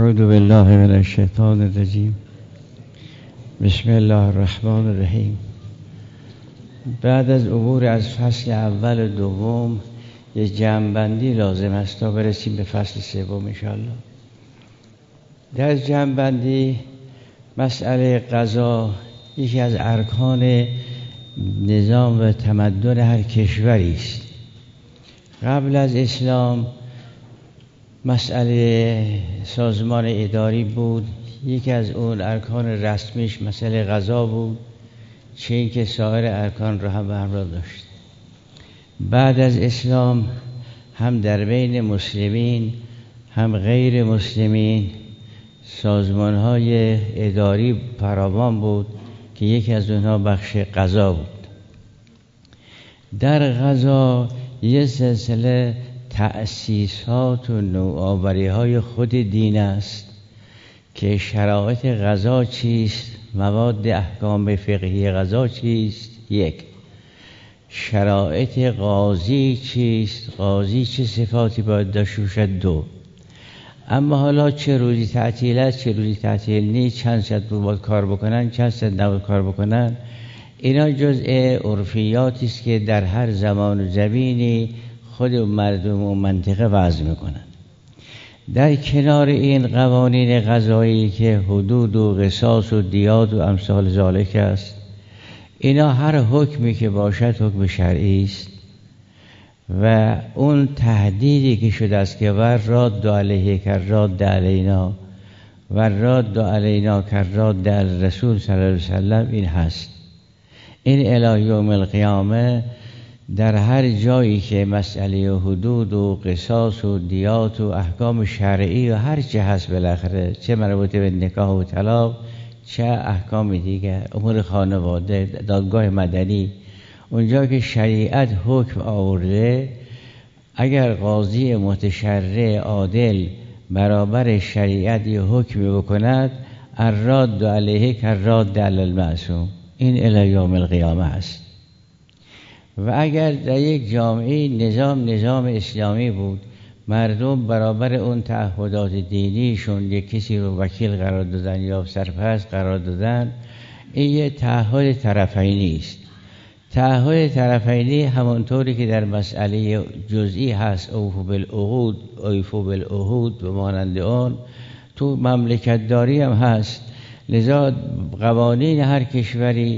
اعوذ بالله من الشیطان الرجیم. بسم الله الرحمن الرحیم. بعد از عبور از فصل اول و دوم یه جمع‌بندی لازم است تا برسیم به فصل سوم انشاءالله. در جمع‌بندی مسئله قضا یکی از ارکان نظام و تمدن هر کشوری است. قبل از اسلام مسئله سازمان اداری بود، یکی از اون ارکان رسمیش مسئله قضا بود، چه این که سایر ارکان را هم به همراه داشت. بعد از اسلام هم در بین مسلمین هم غیر مسلمین سازمان‌های اداری فراوان بود که یکی از اونها بخش قضا بود. در قضا یه سلسله تأسیسات و نوآوری‌های خود دین است که شرایط قضا چیست، مواد احکام فقهی قضا چیست، یک. شرایط قاضی چیست، قاضی چه صفاتی باید داشته باشد، دو. اما حالا چه روزی تعطیل است چه روزی تعطیل نیست، چند ساعت باید کار بکنن چند ساعت نباید کار بکنن، اینا جزء عرفیاتی است که در هر زمان و زمینی خود مردم و منطقه وضع میکنن. در کنار این قوانین قضایی که حدود و قصاص و دیات و امثال ذالک است، اینا هر حکمی که باشد حکم شرعی است و اون تهدیدی که شده است که ور راد علیه کراد علینا و راد علینا کراد رسول صلی الله علیه وسلم این هست. این الی یوم القیامه در هر جایی که مسئله حدود و قصاص و دیات و احکام شرعی و هر چه هست بالاخره، چه مربوط به نکاح و طلاق چه احکام دیگر، امور خانواده، دادگاه مدنی، اونجا که شریعت حکم آورده، اگر قاضی متشرع عادل برابر شریعت یه حکمی بکند، الراد علیه کراد علی المعصوم، این الی یوم القیامه است. و اگر در یک جامعه نظام اسلامی بود، مردم برابر اون تعهدات دینیشون یک کسی رو وکیل قرار دادن یا سرپرست قرار دادن، این یه تعهد طرفینی است. تعهد طرفینی همانطوری که در مسئله جزئی هست، اوفوا بالعقود، اوفوا بالعهود و مانند اون، تو مملکت داری هم هست. لذا قوانین هر کشوری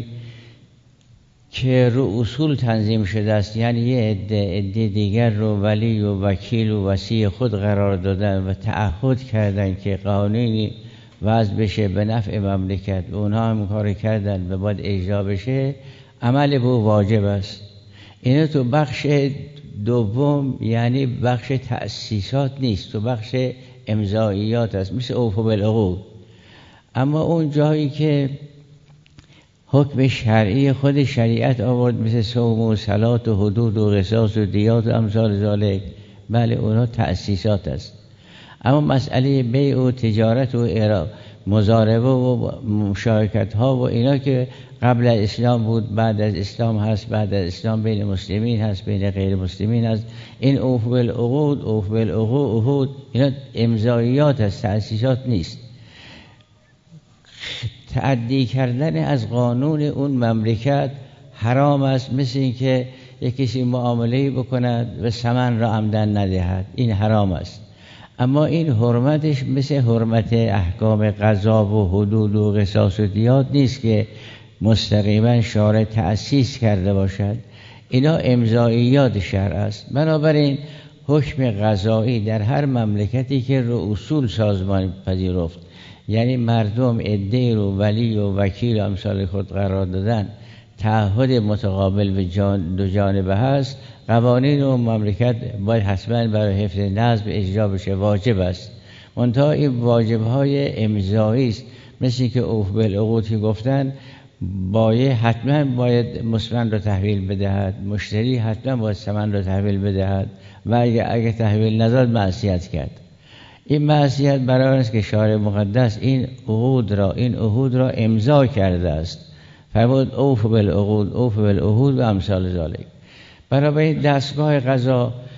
که رو اصول تنظیم شده است، یعنی یه عده دیگر رو ولی و وکیل و وصی خود قرار دادن و تعهد کردن که قانونی وضع بشه به نفع مملکت و اونها هم کار کردن و باید اجرا بشه، عمل به واجب است. اینا تو بخش دوم، یعنی بخش تأسیسات نیست، تو بخش امضاییات است، مثل اوفوا بالعقود. اما اون جایی که حکم شرعی خود شریعت آورد، مثل صوم و صلات و حدود و قصاص و دیات و امثال ذالک، بله اونها تأسیسات است. اما مسئله بیع و تجارت و مضاربه و مشارکت ها و اینا که قبل از اسلام بود، بعد از اسلام هست، بعد از اسلام بین مسلمین هست، بین غیر مسلمین هست، این اوفوا بالعقود، اوفوا بالعهود، اینا امضاییات است، تأسیسات نیست. تعدی کردن از قانون اون مملکت حرام است، مثل این که یک کسی معامله‌ای بکند و ثمن را عمدن ندهد، این حرام است. اما این حرمتش مثل حرمت احکام قضا و حدود و قصاص و دیات نیست که مستقیما شارع تأسیس کرده باشد، اینا امضاییات شرع است. بنابراین حکم قضایی در هر مملکتی که رو اصول سازمان پذیرفت، یعنی مردم عده رو ولی و وکیل و امثال خود قرار دادن، تعهد متقابل به دو جانبه هست، قوانین و مملکت باید حتما برای حفظ نظم اجرا بشه، واجب است. منتها این واجب‌های امضایی است، مثل که اوفوا بالعقود که گفتن، حتما باید مسمن را تحویل بدهد، مشتری حتما باید ثمن را تحویل بدهد و اگر تحویل نداد معصیت کرد. این معصیت برای است که شارع مقدس این عهود را امضا کرده است، فرمود اوفوا بالعقود، اوفوا بالعهود و امثال ذالک. برای دستگاه قضا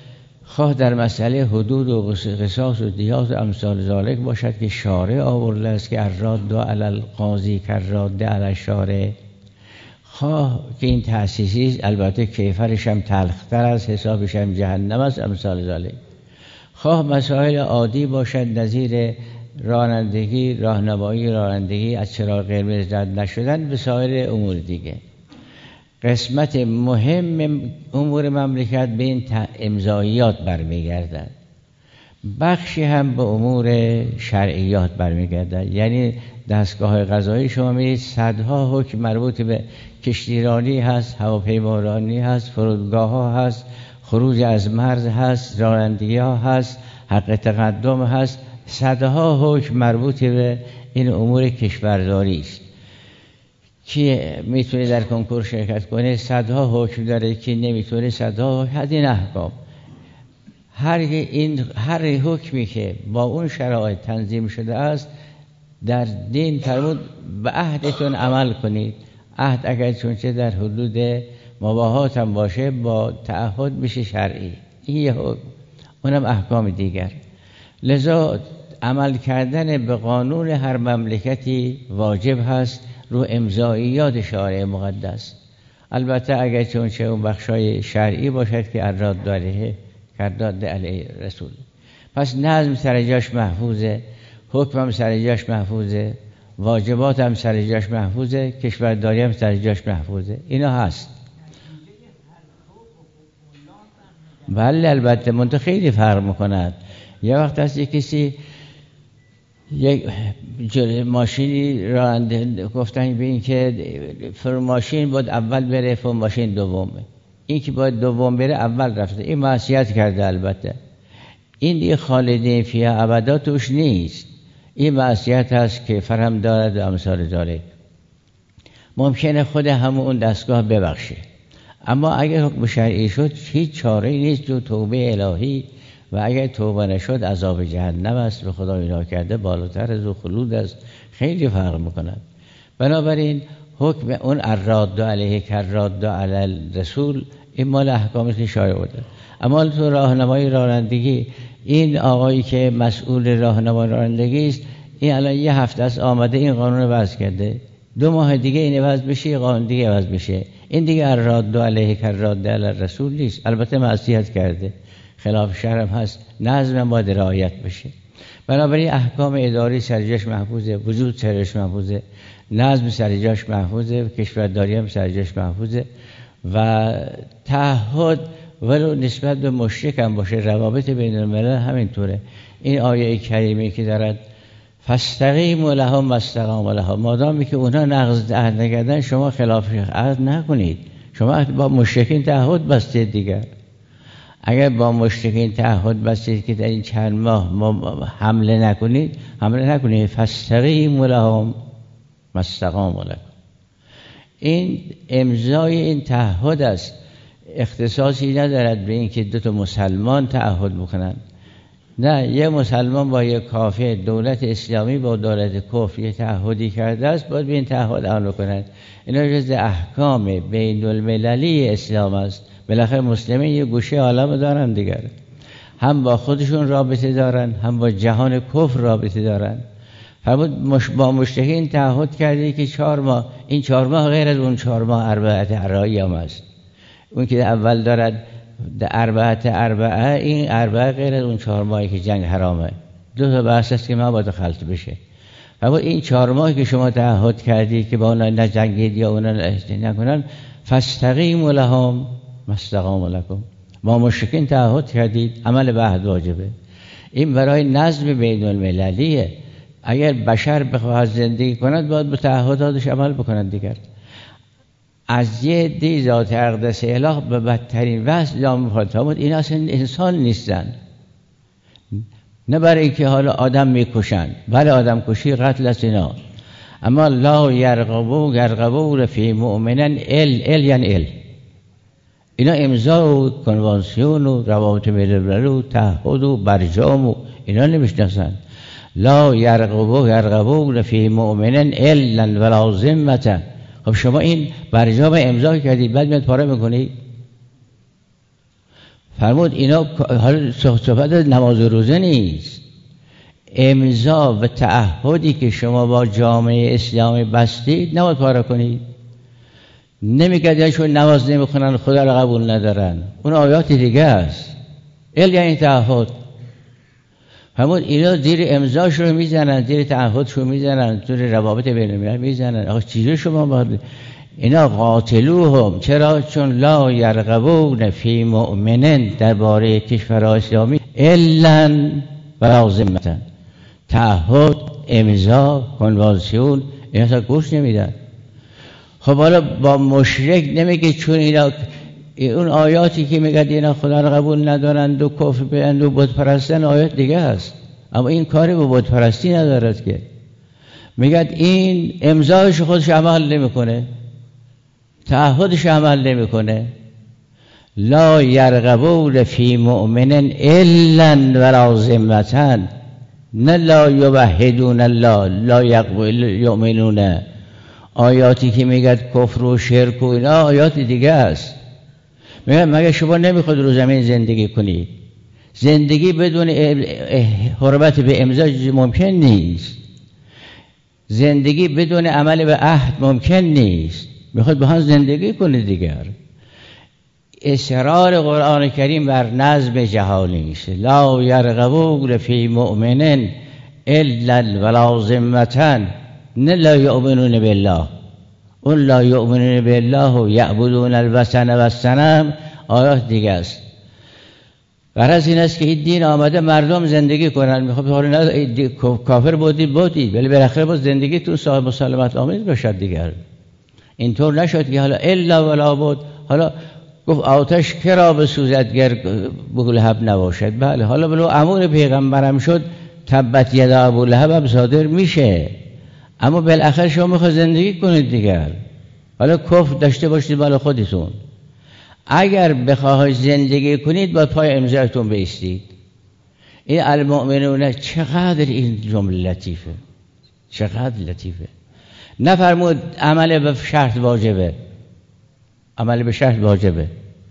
خواه در مسئله حدود و قصاص و دیات و امثال ذالک باشد که شارع آورده است که الراد علی القاضی کالراد علی الشارع، خواه که این تأسیسی البته کیفرش هم تلختر است، حسابش هم جهنم است، امثال ذالک، خواه مسائل عادی باشد نظیر رانندگی، راهنمایی رانندگی، از چراغ قرمز رد نشدن، به سایر امور دیگه. قسمت مهم امور مملکت به این امضاییات برمیگردد، بخشی هم به امور شرعیات برمیگردد. یعنی دستگاه قضایی شما میرید صدها حکم مربوط به کشتیرانی هست، هواپیمارانی هست، فرودگاه ها هست، خروج از مرز هست، رانندگی ها هست، حق تقدم هست، صدها حکم مربوط به این امور کشورداری است. کی میتونه در کنکور شرکت کنه؟ صدها حکم داره. کی نمیتونه؟ صدها حکم. این احکام هر حکمی که با اون شرایط تنظیم شده است در دین فرمود به عهدتون عمل کنید. عهد اگر چونچه در حدود مباحات هم باشه با تعهد میشه شرعی، این یه حکم، اونم احکام دیگر. لذا عمل کردن به قانون هر مملکتی واجب هست رو امضاییات شارع مقدس. البته اگر چونچه اون بخشای شرعی باشد که الراد علیه کالراد علی رسول. پس نظم سر جاش محفوظه، حکم هم سر جاش محفوظه، واجبات هم سر جاش محفوظه، کشورداری هم سر جاش محفوظه. اینا هست. بله البته منطقه خیلی فرق میکند. یه وقت هست یک کسی یک ماشینی راننده گفتن به این که ماشین باید اول بره، ماشین دومه. این که باید دوم بره اول رفته، این معصیت کرده. البته این دیگه خالدین فیها ابدا توش نیست، این معصیت هست که فرهم دارد و امثال ذالک. ممکنه خود همون دستگاه ببخشه، اما اگر حکم شرعی شد هیچ چاره نیست جو توبه الهی، و اگر توبه نشد عذاب جهنم است. به خدا اینا کرده بالاتر از و خلود است، خیلی فرق میکند. بنابراین حکم اون الراد علیه کالراد علی الرسول این مال احکامی که شایع بوده. اما تو راهنمایی رانندگی، این آقایی که مسئول راهنمایی رانندگی است، این الان یه هفته است آمده این قانون رو وضع کرده، 2 ماه دیگه این وضع بشه، قانون دیگه وضع بشه. این دیگه الراد علیه کالراد علی الرسول نیست. البته معصیت کرده، خلاف شرع هست، نظم باید رعایت بشه. بنابراین احکام اداری سر جاش محفوظه، وجود سر جاش محفوظه، نظم سر جاش محفوظه، کشورداری هم سر جاش محفوظه، و تعهد ولو نسبت به مشرک هم باشه، روابط بین الملل همینطوره. این آیه کریمه که دارد فاستقیموا لهم واستقاموا لهم، مادامی که اونها نقض عهد نکردن شما خلاف عهد نکنید. شما با مشرکین تعهد بستید دیگر. اگر با مشرکین تعهد بستید که در این چند ماه حمله نکنید، فاستقیموا لهم واستقاموا لکم. این امضای این تعهد است، اختصاصی ندارد به این که 2 مسلمان تعهد بکنند. نه، یه مسلمان با یه کافر، دولت اسلامی با دولت کفر یه تعهدی کرده است، باید به این تعهد عمل کنند. اینا جز احکام بین المللی اسلام است. بالاخره مسلمین یه گوشه عالم دارن دیگر، هم با خودشون رابطه دارن، هم با جهان کفر رابطه دارن. فرمود با مشرکین تعهد کرده که 4 ماه، این 4 ماه غیر از اون 4 ماه اربعه ایام است. اون که اول دارد اربعه، این اربعه غیر از اون 4 ماهی که جنگ حرامه. 2 تا بحث است که ما باید خلط بشه. فرمود این 4 ماهی که شما تعهد کردی که با اونا نجنگید یا اونا نکنن، فاستقیموا لهم واستقاموا لکم. با مشرکین تعهد کردید، عمل به عهد واجبه. این برای نظم بین المللیه. اگر بشر بخواهد زندگی کند باید به تعهداتش عمل بکنند دیگر. از یه دی ذات اقدس اله به بدترین وصف لام فرمود این اصلا انسان نیستن. نه برای اینکه حالا آدم میکشند، بله آدم کشی قتل است اینا، اما لا یرقبون فی مؤمنن ال یعنی اینا امضا و کنوانسیون و روابط بین‌المللی و تعهد و برجام و اینا نمیشناسن. لا یرقبون فی مؤمنن الا ولا ذمة. خب شما این برجام امضا کردید بعد میاد پاره میکنید. فرمود اینا حالا صحبت نماز و روزه نیست، امضا و تعهدی که شما با جامعه اسلامی بستید نباید پاره کنید. نمیگه چون نماز نمیخونن خدا رو قبول ندارن، اون آیات دیگه است. یعنی تعهد. فرمود اینا زیر امضاش رو میزنن، زیر تعهدش رو میزنن، زیر روابط بین الملل میزنن. آقا چیزی شما باید اینا قاتلوهم، چرا؟ چون لا یرغبون فی مؤمنین، درباره کشورهای اسلامی الا ولا ذمة، تعهد، امضا، کنوانسیون اینا تا گوش نمیدن. خب حالا با مشرک نمیگه چون اینا اون آیاتی که میگه اینا خدا رو قبول ندارند و کفر بیند و بت پرستن آیات دیگه است، اما این کاری با بت پرستی ندارد که. میگه این امضاش خودش عمل نمیکنه، تعهدش عمل نمیکنه. لا یرغبون فی مؤمن الا ولا ذمة، نه لا یوحدون الله لا یؤمنون. آیاتی که میگه کفر و شرک و اینا آیات دیگه است. میگه مگه شما نمیخواد رو زمین زندگی کنید؟ زندگی بدون حرمت به امضا ممکن نیست، زندگی بدون عمل به عهد ممکن نیست. میخواد با هم زندگی کنید دیگر. اصرار قرآن کریم بر نظم جهانی میشه. لا یرغبون فی مؤمن الا ولا ذمة، نه لا یؤمنون بالله. اون لا یؤمنون بالله و یعبدون الوثن و الصنم آیات دیگه است. غرض این است که این دین آمده مردم زندگی کنن. میخواد کافر بودید ولی بالاخره باز زندگیتون صاحب مسالمت آمیز باشد دیگر. اینطور نشد که حالا الا ولا بود. حالا گفت آتش کرا بسوزد گر ابولهب نباشد. بله حالا بلو امور پیغمبرم شد تبت ید ابولهب هم صادر میشه، اما بالاخره شما میخواد زندگی کنید دیگر. حالا کفر داشته باشید مال خودتون. اگر بخواهید زندگی کنید باید پای امضایتون بایستید. این المؤمنون، چقدر این جمله لطیفه، چقدر لطیفه. نفرمود عمل به شرط واجبه، عمل به شرط واجبه.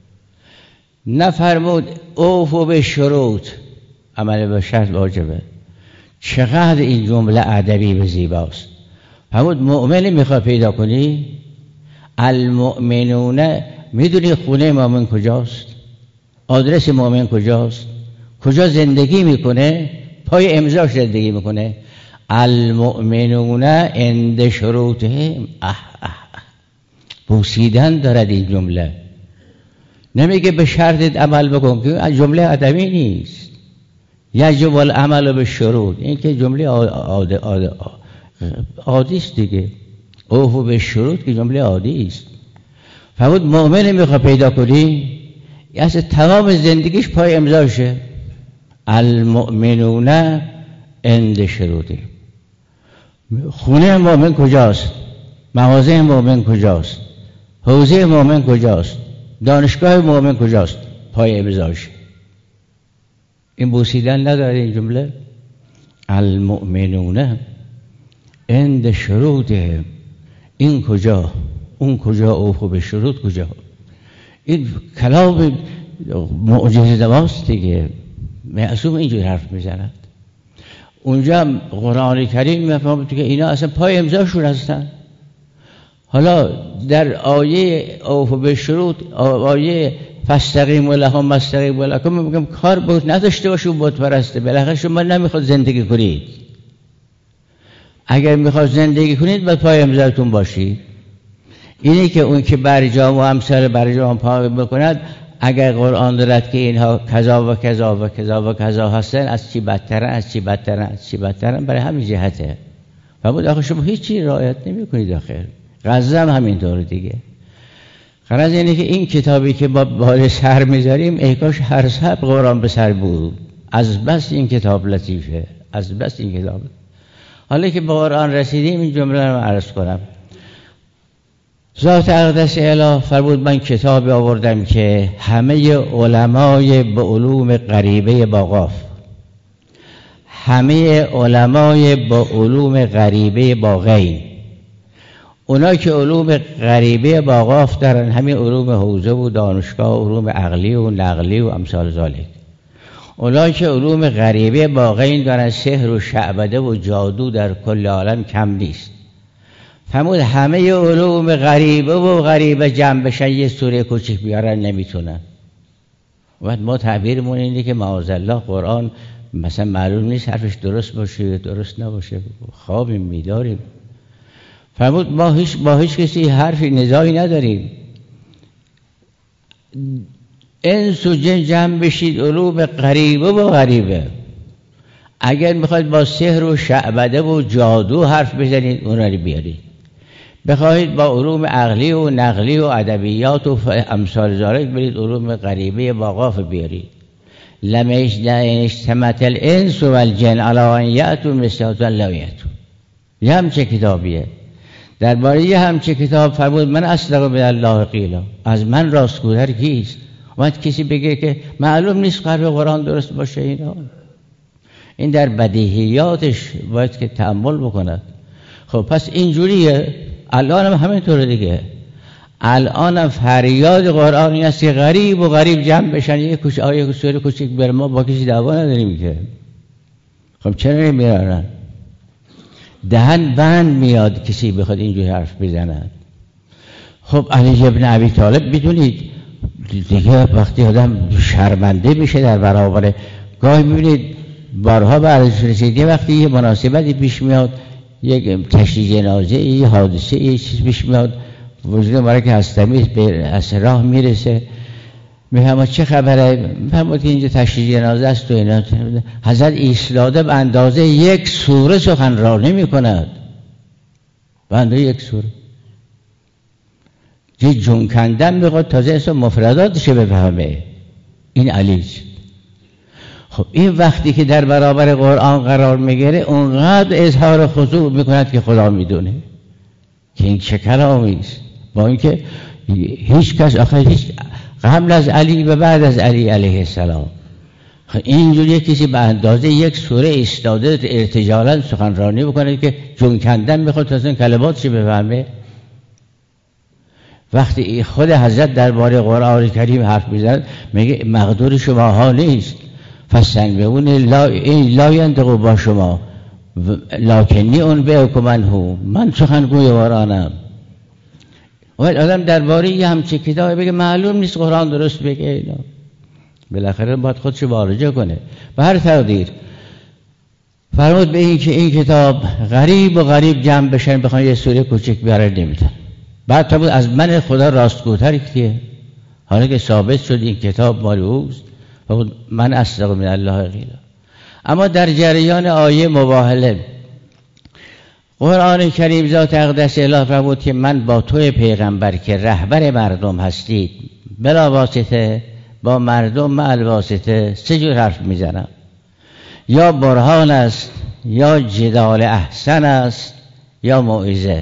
نفرمود اوفو به شروط، عمل به شرط واجبه. چقدر این جمله ادبی و زیباست. فرمود مؤمنی میخواد پیدا کنی، المؤمنون، میدونی خونه مؤمن کجاست؟ آدرس مؤمن کجاست؟ کجا زندگی میکنه؟ پای امضاش زندگی میکنه. المؤمنون عند شروطهم. بوسیدن دارد این جمله. نمیگه به شرط عمل بکن، که جمله ادبی نیست. یجب العمل به شروط، این که جمله عادی است دیگه. اوفو به شروط که جمله عادی است. فرمود مؤمن میخواد پیدا کنی، اصلا تمام زندگیش پای امضاشه. المؤمنون عند شروطهم. خونه مؤمن کجاست؟ مغازه مؤمن کجاست؟ حوزه مؤمن کجاست؟ دانشگاه مؤمن کجاست؟ پای امضاش. این بوسیدن نداره این جمله. المؤمنون عند شروطهم. این کجا؟ اون کجا؟ اوفو به شروط کجا؟ این کلام معجزه دواست دیگه. معصوم اینجور حرف میزند. اونجا قرآن کریم میفهمد که اینا اصلا پای امضاشون هستن. حالا در آیه اوفو به شروط، آیه فاستقیموا لهم استقیموا لکم، میگم کار بود نداشته باشید بت پرسته. بالاخره شما نمیخواد زندگی کنید. اگر میخواد زندگی کنید باید پای امضاتون باشید. اینی که اون که برجام و امثال برجام پا بکند، اگر قرآن دارد که اینها کذا و کذا و کذا و کذا هستن، از چی بدترن، از چی بدترن، از چی بدترن، برای همین جهته. و بود آخه شما هیچی رعایت نمی کنید. آخر غزه هم همینطور دیگه. غرض اینه که این کتابی که با بال سر میذاریم ای کاش هر شب قرآن به سر بود. از بس این کتاب لطیفه، از بس این کتاب. حالا که به قرآن رسیدیم این جمله رو عرض کنم. ذات اقدس اله فرمود من کتابی آوردم که همه علمای به علوم غریبه با قاف، همه علمای با علوم غریبه با غین، اونا که علوم غریبه با قاف دارن، همین علوم حوزه و دانشگاه و علوم عقلی و نقلی و امثال ذالک. اونا که علوم غریبه با غین دارن، سحر و شعبده و جادو در کل عالم کم نیست. فرمود همه علوم غریبه جمع بشن یه سوره کوچیک بیارن نمیتونن. وقت ما تعبیرمون اینه که معاذالله قرآن مثلا معلوم نیست حرفش درست باشه درست نباشه، خوابیم میداریم. فرمود ما با هیچ کسی حرفی نزاعی نداریم. انس و جن جمع بشید علوم غریبه، اگر میخواید با سحر و شعبده و جادو حرف بزنید اونا رو بیارید، بخواهید با علوم عقلی و نقلی و ادبیات و امثال ذالک برید علوم غریبه با قاف بیارید. لم اجتمعت الانس والجن علی ان یأتوا بمثل هذا لا یأتون. یه همچه کتابیه. درباره یه همچه کتاب فرمود من اصدق من الله قیلا، از من راستگوتر کیست؟ وقت کسی بگه که معلوم نیست قرب قرآن درست باشه، این در بدیهیاتش باید که تأمل بکند. خب پس اینجوریه. الان هم همینطوره دیگه. الان هم فریاد قرآن این است که غریب جمع بشن یه آیه سوره کوچیک بر ما با کسی دعوا نداریم که. خب چرا نمیارن؟ دهن بند میاد کسی بخواد اینجوری حرف بزند. خب علی ابن ابی طالب بدونید دیگه وقتی آدم شرمنده میشه در برابر، گاهی میبینید بارها برش رسیده وقتی یه مناسبتی پیش میاد، یک تشییع جنازه یه حادثه یه چیز پیش میاد، وجود مبارک هستمی از راه میرسه، میگم چه خبره؟ فرمود که اینجا تشییع جنازه است و اینا. حضرت ایستاده به اندازه یک سوره سخنرانی میکند، به اندازه یک سوره. یه جون کندن میخواد تازه اسم مفرداتش بفهمه. این علیج. خب این وقتی که در برابر قرآن قرار میگیره اونقدر اظهار خضوع میکند که خدا میدونه که این چه کلامی است، با اینکه هیچ کس هیچ قبل از علی و بعد از علی علیه السلام اینجوری کسی به اندازه یک سوره ایستاده ارتجالاً سخنرانی بکنه که جون کندن میخواد تازه کلماتش بفهمه. وقتی خود حضرت درباره قرآن کریم حرف میزنه میگه مقدور شما ها نیست، فاستنبئون لا ینطق با شما لکنی انبئکم عنه، من سخنگوی قرآنم. آدم درباره یه همچه کتابی بگه معلوم نیست قرآن درست بگه، اینا بالاخره باید خودش مراجعه کنه. به هر تقدیر فرمود به این که این کتاب غریب جمع بشن بخوان یه سوره کوچک بیارن نمیدن. بعد تا بود از من خدا راستگوتر کیه؟ حالا که ثابت شد این کتاب مال اوست، من اصدق من الله قیلا. اما در جریان آیه مباهله قرآن کریم ذات اقدس اله فرمود که من با توی پیغمبر که رهبر مردم هستید بلا واسطه با مردم مع الواسطه سه جور حرف میزنم، یا برهان است، یا جدال احسن است، یا موعظه.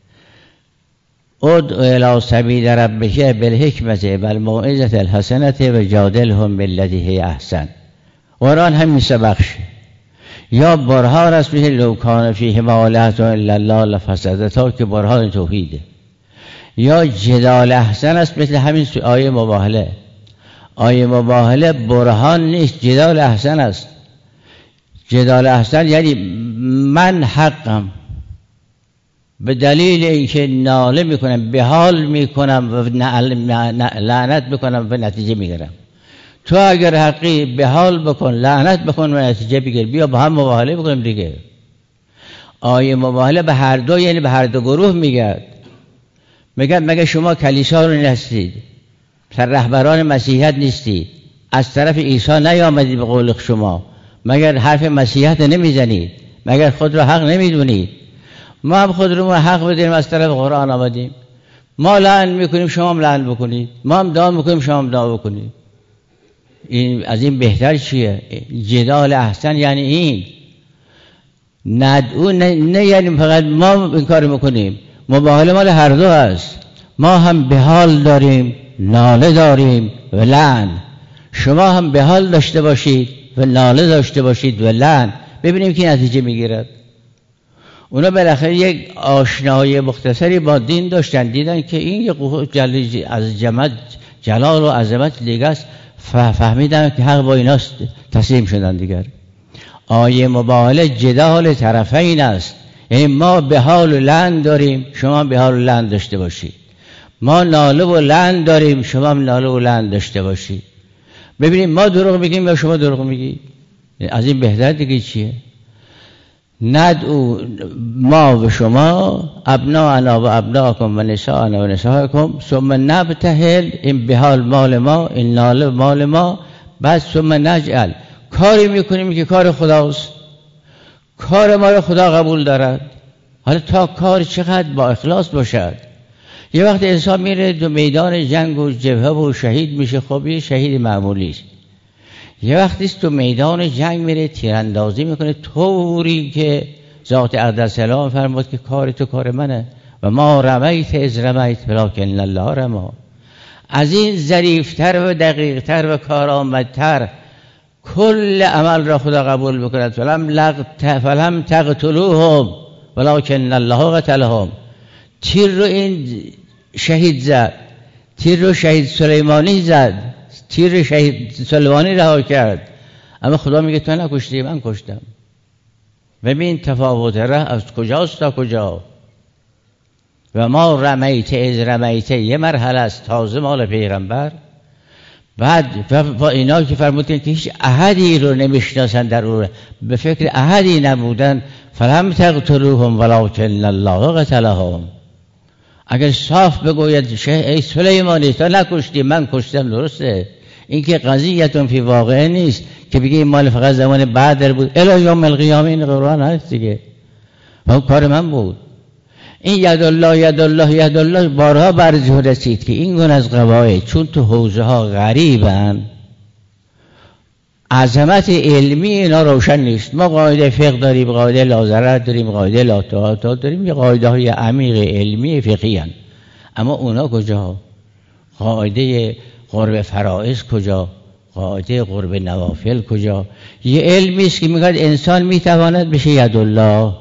ادع الی سبیل ربک بالحکمت والموعظة الحسنة وجادلهم بالتی هی احسن. قرآن همین سه بخش، یا برهان است مثل لو کان فیهما آلهة الا الله لفسدتا که برهان توحیده، یا جدال احسن است مثل همین آیه مباهله. آیه مباهله برهان نیست، جدال احسن است. جدال احسن یعنی من حقم، به دلیل اینکه ناله میکنم به حال میکنم و لعنت میکنم و نتیجه میگیرم. تو اگر حقی به حال بکن، لعنت بکن و نتیجه بگیر، بیا با هم مباهله بکنیم دیگه. آیه مباهله به هر دو یعنی به هر دو گروه میگه. مگه شما کلیسا رو نیستید، رهبران مسیحیت نیستید، از طرف عیسی نیامدید به قول شما، مگر حرف مسیحیت نمیزنید، مگر خود رو حق نمیدونید؟ ما هم خود رو حق بدیم، از طرف قرآن آمدیم. ما لعن میکنیم شما هم لعن بکنید، ما هم دعا میکنیم شما هم دعا بکنید. این از این بهتر چیه؟ جدال احسن یعنی این ندعو نه یعنی فقط ما این کار میکنیم. مباهله مال هر دو هست. ما هم به حال داریم، ناله داریم و لعن. شما هم به حال داشته باشید و ناله داشته باشید و لعن، ببینیم که نتیجه میگیرد. اونا بالاخره یک آشنایی مختصری با دین داشتن، دیدن که این یک از جلال و عظمت دیگه است، فهمیدن که حق با ایناست، تسلیم شدن دیگر. آیه مباهله جدال طرفین است، یعنی ما به حال و لعن داریم، شما به حال و لعن داشته باشید. ما ناله و لعن داریم، شما هم ناله و لعن داشته باشید. ببینید ما دروغ میگیم یا شما دروغ میگید، از این بهتر دیگه چیه؟ ندعو ما و شما ابناءنا و ابناءکم و نساءنا و نساءکم ثم نبتهل، این به حال مال ما، این ناله مال ما، بعد ثم نجعل، کاری میکنیم که کار خداست، کار ما رو خدا قبول دارد. حالا تا کار چقدر با اخلاص باشد. یه وقت انسان میره دو میدان جنگ و جبهه و شهید میشه، خب یه شهید معمولی است. یه وقتی است تو میدان جنگ میره تیراندازی میکنه طوری که ذات اقدس سلام فرمود که کار تو کار منه و ما رمیت از رمیت ولکن الله رما. از این ظریفتر و دقیقتر و کارآمدتر کل عمل را خدا قبول بکند. فلم تقتلوهم ولکن الله قتلهم. تیر رو این شهید زد، تیر رو شهید سلیمانی زد، تیر شهید سلیمانی رها کرد، اما خدا میگه تو نکشتی، من کشتم. ببین تفاوت ره از کجاست تا کجا. و ما رمیت از رمیت یه مرحله است تازه مال پیغمبر. بعد با اینا که فرمودن که هیچ احدی رو نمیشناسن، در اون به فکر احدی نبودن، فلم تقتلوهم ولکن الله قتلهم. اگر صاف بگوید ای سلیمانی تو نکشتی من کشتم، درسته. این که قضیتون فی واقعه نیست که بگی این مال فقط زمان بعد بود، الی یوم القیامه این قرآن هست دیگه، و اون کار من بود. این ید الله ید الله ید الله بارها برجه رسید که این گونه از قواعد چون تو حوزه ها غریبن، عظمت علمی اینا روشن نیست. ما قاعده فقه داریم، قاعده لازرت داریم، قاعده لاتعاطات داریم، یه قاعده های عمیق علمی فقهی هن. اما اونا کجا؟ قاعده قرب فرائض کجا؟ قاعده قرب نوافل کجا؟ یه علمی است که میگه انسان میتواند بشه ید الله،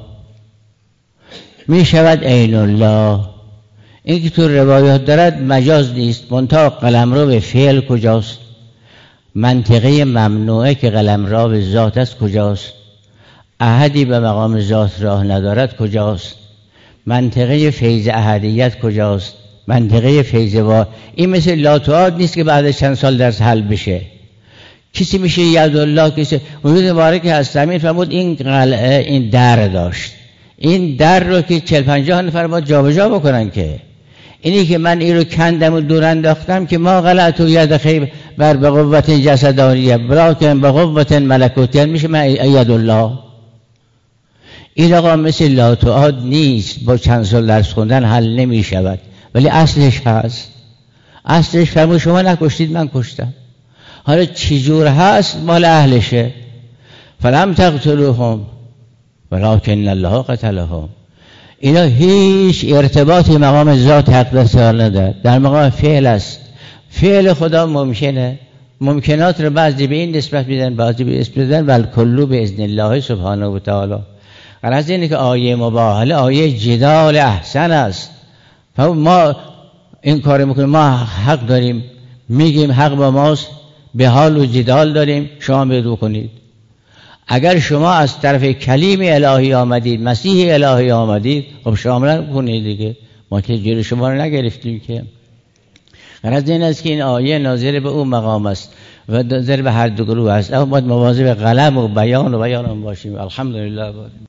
میشود عین الله. این که تو روایات دارد مجاز نیست، منتها قلمرو به فعل کجاست؟ منطقه ممنوعه که قلمرو به ذات است کجاست؟ احدی به مقام ذات راه ندارد کجاست؟ منطقه فیض احدیت کجاست؟ منطقه فیض این مثل لاتوات نیست که بعد چند سال درس حل بشه. کسی میشه ید الله، کسی وجود مبارک هستمین فرمود این قلعه این در داشت، این در رو که 40-50 نفر باید جابجا بکنن، که اینی که من این رو کندم و دور انداختم که ما غلط و ید خیب بر به قوت جسدانیه بلاکن به قوت ملکوتیه میشه من ید الله. این آقا مثل لاتوات نیست، با چند سال درس خوندن حل نمی شود، ولی اصلش هست. اصلش فرمود شما نکشتید من کشتم. حالا چجور هست مال اهلشه. فلم تقتلوهم ولکن الله قتلهم. اینا هیچ ارتباطی مقام ذات اقدس نداره، در مقام فعل است. فعل خدا ممکنه، ممکنات رو بعضی به این نسبت میدن بعضی به نسبت میدن، ول کلو به اذن الله سبحانه و تعالی. غرض اینه که آیه مباهله آیه جدال احسن است. ما این کار میکنیم، ما حق داریم، میگیم حق با ماست، به حال و جدال داریم، شما بدو کنید. اگر شما از طرف کلیم الهی آمدید، مسیح الهی آمدید، خب شامل کنید دیگه، ما که جلوی شما رو نگرفتیم که. غرض این است که این آیه ناظر به اون مقام است و ناظر به هر دو گروه است. اما باید مواظب قلم و بیان باشیم. الحمدلله.